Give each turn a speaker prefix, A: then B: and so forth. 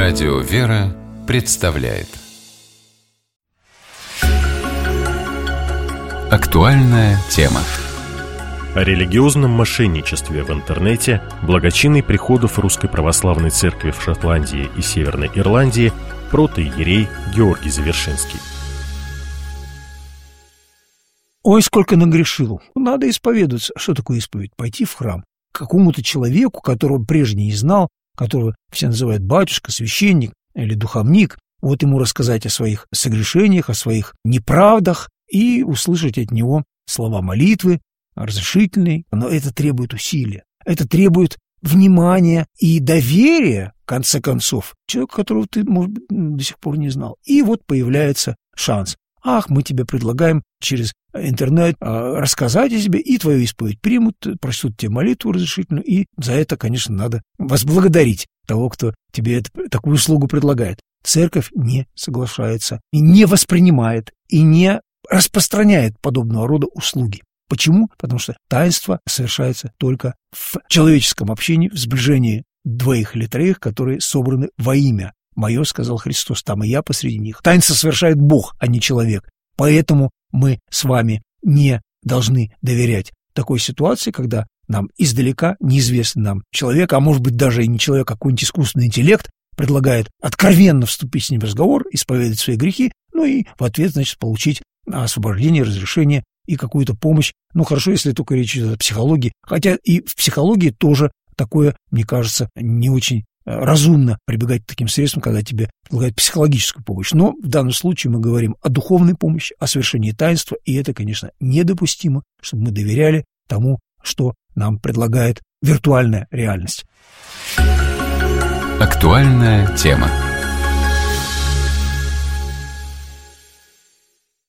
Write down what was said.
A: Радио «Вера» представляет актуальная тема.
B: О религиозном мошенничестве в интернете благочинный приходов Русской Православной Церкви в Шотландии и Северной Ирландии протоиерей Георгий Завершинский.
C: Ой, сколько нагрешил. Надо исповедоваться. Что такое исповедь? Пойти в храм к какому-то человеку, которого прежде не знал, которого все называют батюшка, священник или духовник, вот ему рассказать о своих согрешениях, о своих неправдах и услышать от него слова молитвы, разрешительные. Но это требует усилия, это требует внимания и доверия, в конце концов, человеку, которого ты, может быть, до сих пор не знал. И вот появляется шанс. Ах, мы тебе предлагаем через интернет рассказать о себе, и твою исповедь примут, прочтут тебе молитву разрешительную, и за это, конечно, надо возблагодарить того, кто тебе такую услугу предлагает. Церковь не соглашается, и не воспринимает, и не распространяет подобного рода услуги. Почему? Потому что таинство совершается только в человеческом общении, в сближении двоих или троих, которые собраны во имя мое, сказал Христос, там и я посреди них. Таинство совершает Бог, а не человек. Поэтому мы с вами не должны доверять такой ситуации, когда нам издалека неизвестный нам человек, а может быть даже и не человек, а какой-нибудь искусственный интеллект предлагает откровенно вступить с ним в разговор, исповедать свои грехи, ну и в ответ, значит, получить освобождение, разрешение и какую-то помощь. Ну, хорошо, если только речь идет о психологии. Хотя и в психологии тоже такое, мне кажется, не очень разумно прибегать к таким средствам, когда тебе предлагают психологическую помощь. Но в данном случае мы говорим о духовной помощи, о совершении таинства, и это, конечно, недопустимо, чтобы мы доверяли тому, что нам предлагает виртуальная реальность.
A: Актуальная тема.